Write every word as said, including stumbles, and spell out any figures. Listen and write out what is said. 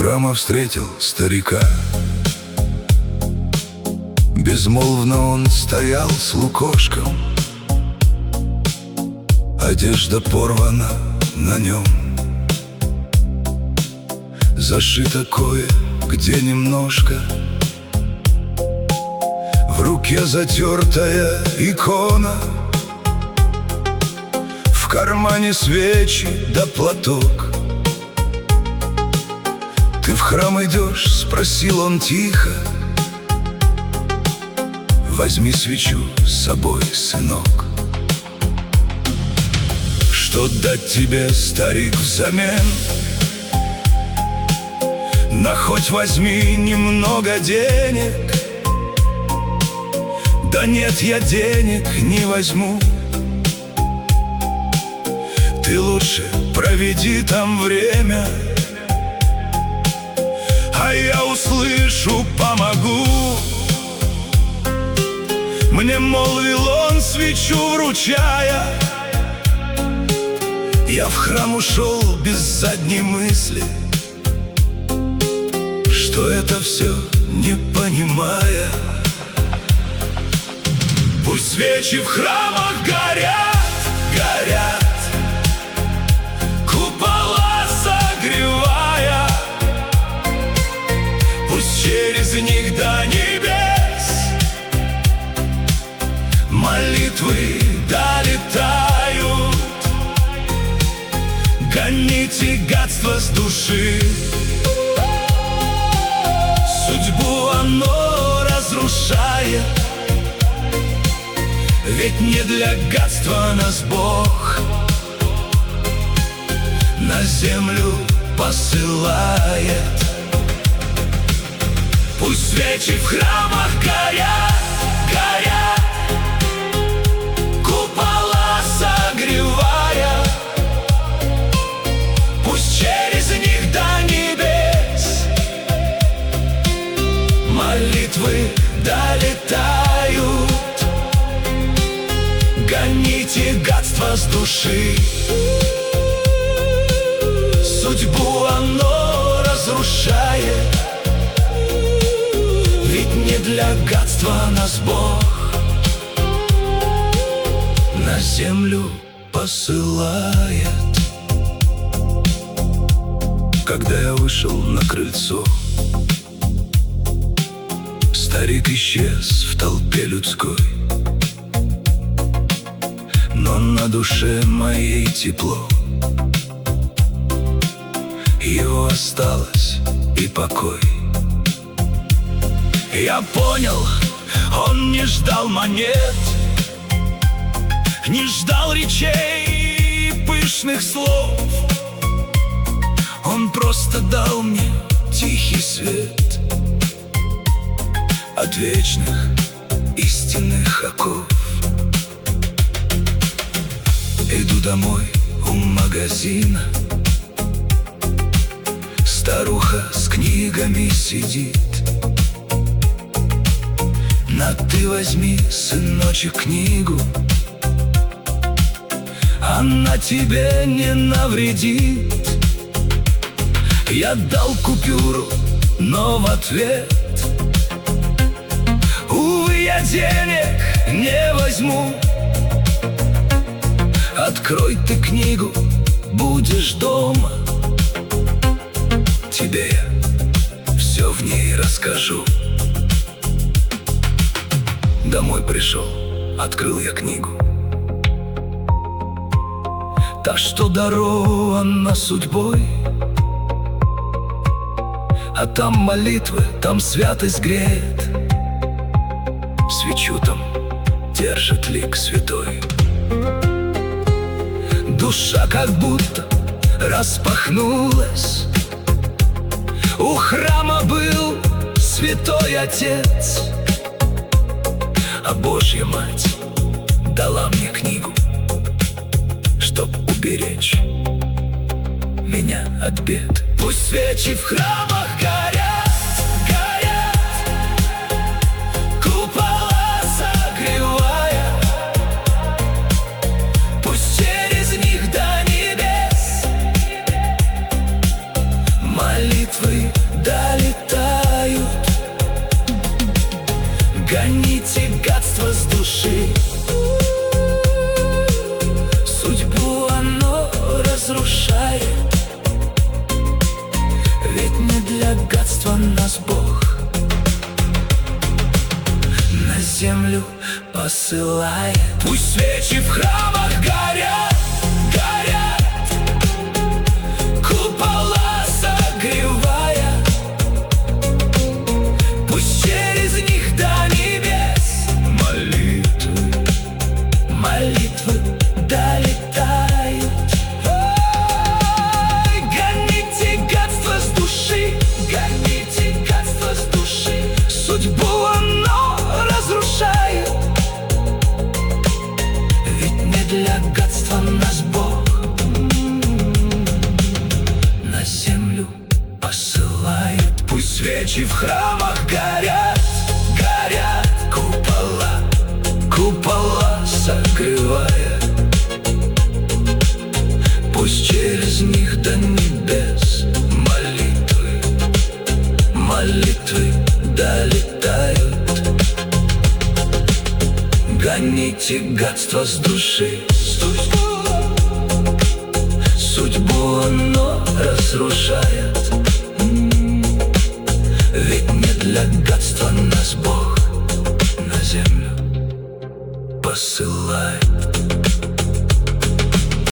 храма встретил старика. Безмолвно он стоял с лукошком, одежда порвана на нем, зашито кое-где немножко, в руке затертая икона, в кармане свечи да платок. «Ты в храм идешь?» — спросил он тихо. «Возьми свечу с собой, сынок». «Что дать тебе, старик, взамен? На хоть возьми немного денег». «Да нет, я денег не возьму. Ты лучше проведи там время, а я услышу, помогу». Мне молвил он, свечу вручая. Я в храм ушел без задней мысли, что это все не понимая. Пусть свечи в храмах горят, горят, купола согревая. Пусть через них до небес молитвы долетают. Гоните гадство с души, судьбу оно разрушает. Ведь не для гадства нас Бог на землю посылает. Пусть свечи в храмах горят, горят, купола согревая. Пусть через них до небес молитвы долетают. Гоните гадство с души, судьбу оно разрушает. Ведь не для гадства нас Бог на землю посылает. Когда я вышел на крыльцо, старик исчез в толпе людской, но на душе моей тепло. Его осталось и покой. Я понял, он не ждал монет, не ждал речей и пышных слов. Он просто дал мне тихий свет от вечных истинных оков. Иду домой у магазина, старуха с книгами сидит. На ты возьми, сыночек, книгу, она тебе не навредит. Я дал купюру, но в ответ: увы, я денег не возьму. Открой ты книгу, будешь дома, тебе я все в ней расскажу. Домой пришел, открыл я книгу, та, что дарована судьбой. А там молитвы, там святость греет, свечу там держит лик святой. Душа как будто распахнулась. У храма был святой Отец, а Божья Мать дала мне книгу, чтоб уберечь меня от бед. Пусть свечи в храмах горят, горят, купола согревая. Пусть через них до небес молитвы разрушает. Ведь не для гадства нас Бог на землю посылает. Пусть свечи в храмах горят, горят, купола согревая. Пусть через них до небес молитвы, молитвы долетают. Ой, гоните гадство с души, гоните гадство с души. Судьбу оно разрушает. Ведь не для гадства нас Бог на землю посылает. пусть свечи в храмах горят, Горят купола, купола согревая. Пусть через них до небес молитвы, молитвы долетают. Гоните гадство с души, судьбу, судьбу оно разрушает. Ведь не для гадства нас Бог на землю посылает.